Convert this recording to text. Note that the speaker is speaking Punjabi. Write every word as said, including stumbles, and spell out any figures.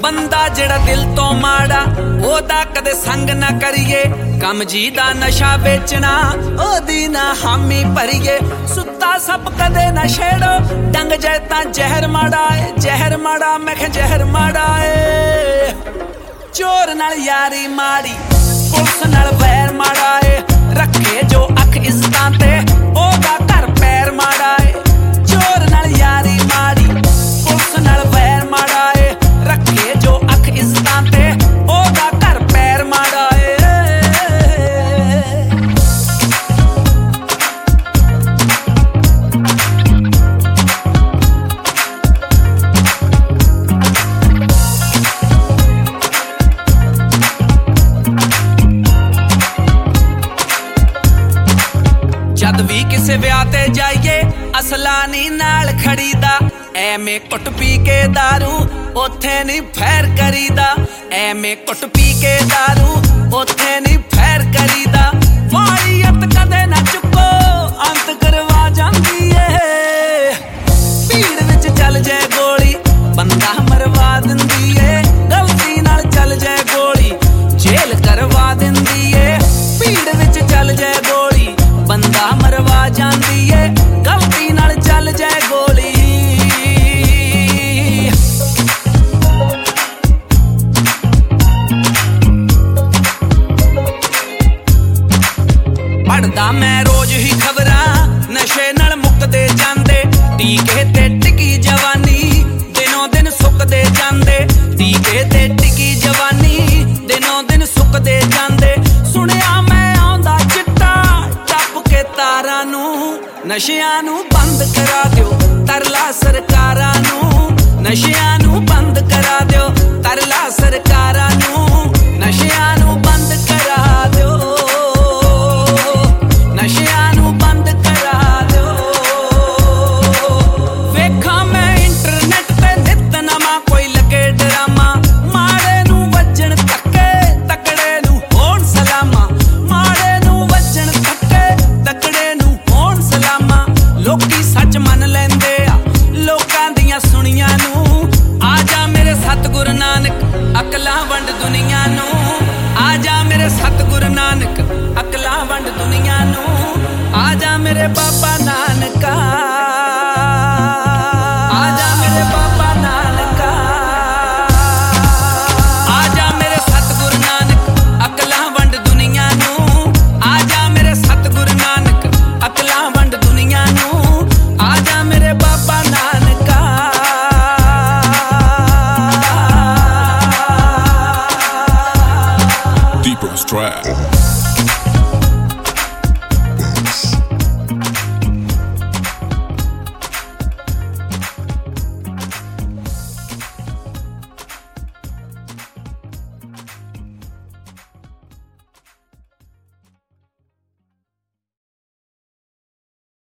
ਬੰਦਾ ਜਿਹੜਾ ਦਿਲ ਤੋਂ ਮਾੜਾ ਉਹਦਾ ਕਦੇ ਸੰਗ ਨਾ ਕਰੀਏ। ਕੰਮ ਜੀ ਦਾ ਨਸ਼ਾ ਵੇਚਣਾ ਉਹਦੀ ਨਾ ਹਾਮੀ ਭਰੀਏ। ਸੁੱਤਾ ਸੱਪ ਕਦੇ ਨਾ ਛੇੜੋ ਡੰਗ ਜਾਏ ਤਾਂ ਜ਼ਹਿਰ ਮਾੜਾ ਏ, ਜ਼ਹਿਰ ਮਾੜਾ ਮੈਂ ਕਿਹਾ ਜ਼ਹਿਰ ਮਾੜਾ ਏ। ਚੋਰ ਨਾਲ ਯਾਰੀ ਮਾੜੀ ਪੁਲਿਸ ਨਾਲ ਵੈਰ ਮਾੜਾ ਏ। ਰੱਖੇ ਜੋ ਅੱਖ ਇੱਜ਼ਤਾਂ ਤੇ ਉਹਦਾ ਘਰ ਪੈਰ ਮਾੜਾ ਏ। ਚੋਰ ਨਾਲ ਯਾਰੀ ਮਾੜੀ ਪੁਲਿਸ ਨਾਲ ਵੈਰ ਮਾੜਾ ਏ। ਰੱਖੇ ਜੋ ਅੱਖ ਇੱਜ਼ਤਾਂ ਤੇ ਉਹਦਾ ਘਰ ਪੈਰ ਮਾੜਾ ਏ। ਜਦ ਵੀ ਕਿਸੇ ਵਿਆਹ ਤੇ ਜਾਈਏ ਅਸਲਾ ਨੀ ਨਾਲ ਖੜੀਦਾ। ਐਵੇਂ ਕੁੱਟ ਪੀ ਕੇ ਦਾਰੂ ਉੱਥੇ ਨੀ ਫੈਰ ਕਰੀਦਾ। ਐਵੇਂ ਕੁੱਟ ਪੀ ਕੇ ਦਾਰੂ ਉੱਥੇ ਨੀ ਫੈਰ ਕਰੀਦਾ। ਵਾਲੀਅਤ ਕਦੇ ਨਾ ਚੁੱਕੋ ਅੰਤ ਕਰਵਾ ਜਾਂਦੀ ਏ। ਭੀੜ ਵਿੱਚ ਚੱਲ ਜਾਏ ਗੋਲੀ ਬੰਦਾ ਮਰਵਾ ਦਿੰਦੀ ਏ। ਗਲਤੀ ਨਾਲ ਚੱਲ ਜਾਏ ਗੋਲੀ ਜੇਲ੍ਹ ਕਰਵਾ ਦਿੰਦੀ ਏ। ਭੀੜ ਵਿੱਚ ਚੱਲ ਜਾਏ ਗੋਲੀ ਬੰਦਾ ਮਰਵਾ ਜਾਂਦੀ ਏ। ਗਲਤੀ ਨਾਲ ਚੱਲ ਜਾਏ ਗੋਲੀ। ਪੜ੍ਹਦਾ ਮੈਂ ਰੋਜ਼ ਹੀ ਖਬਰਾਂ ਨਸ਼ੇ ਨਾਲ ਮੁੱਕਦੇ ਜਾਂਦੇ। ਟੀਕੇ ਤੇ ਟਿਕੀ ਜਵਾਨੀ ਦਿਨੋਂ ਦਿਨ ਸੁੱਕਦੇ ਜਾਂਦੇ। ਟੀਕੇ ਤੇ ਟਿਕੀ ਜਵਾਨੀ ਦਿਨੋਂ ਦਿਨ ਸੁੱਕਦੇ ਜਾਂਦੇ। ਸੁਣਿਆ ਮੈਂ ਆਉਂਦਾ ਚਿੱਟਾ ਟੱਪ ਕੇ ਤਾਰਾਂ ਨੂੰ। ਨਸ਼ਿਆਂ ਨੂੰ ਬੰਦ ਕਰਾ ਦਿਓ ਤਰਲਾ ਸਰਕਾਰਾਂ ਨੂੰ। ਨਸ਼ਿਆਂ ਨੂੰ ਬੰਦ ਕਰਾ ਦਿਓ ਤਰਲਾ ਸਰਕਾਰਾਂ ਨੂੰ। ਨਸ਼ਿਆਂ ਨੂੰ ਬੰਦ ਕਰਾ ਦਿਓ। ਨਸ਼ਿਆਂ ਨੂੰ ਬੰਦ ਕਰਾ ਦਿਓ। ਵੇਖਾਂ ਮੈਂ ਇੰਟਰਨੈਟ ਤੇ ਨਿੱਤ ਨਵਾਂ ਕੋਈ ਲੱਗੇ ਡਰਾਮਾ। ਮਾੜੇ ਨੂੰ ਵੱਜਣ ਧੱਕੇ ਤਕੜੇ ਨੂੰ ਹੋਣ ਸਲਾਮਾਂ। ਮਾੜੇ ਨੂੰ ਵੱਜਣ ਧੱਕੇ ਤਕੜੇ ਨੂੰ ਹੋਣ ਸਲਾਮਾਂ। ਲੋਕੀ ਸੱਚ ਮੰਨ ਲੈਂਦੇ ਆ ਲੋਕਾਂ ਦੀਆਂ ਸੁਣੀਆਂ ਨੂੰ। ਆ ਜਾ ਮੇਰੇ ਸਤਿਗੁਰੂ ਨਾਨਕ ਅਕਲਾਂ ਵੰਡ ਦੁਨੀਆ ਨੂੰ। ਆ ਜਾ ਮੇਰੇ ਸਤਿਗੁਰੂ ਨਾਨਕ ਅਕਲਾਂ ਵੰਡ ਦੁਨੀਆ ਨੂੰ। ਆ ਜਾ ਮੇਰੇ ਬਾਬਾ ਨਾਨਕਾ। ਆ ਜਾ ਮੇਰੇ ਬਾਬਾ ਨਾਨਕਾ। ਆ ਜਾ ਮੇਰੇ ਸਤਿਗੁਰੂ ਨਾਨਕ ਅਕਲਾਂ ਵੰਡ ਦੁਨੀਆ ਨੂੰ। ਆ ਜਾ ਮੇਰੇ ਸਤਿਗੁਰੂ ਨਾਨਕ ਅਕਲਾਂ ਵੰਡ ਦੁਨੀਆ ਨੂੰ। ਆ ਜਾ ਮੇਰੇ ਬਾਬਾ ਨਾਨਕਾ। Deeper Strap.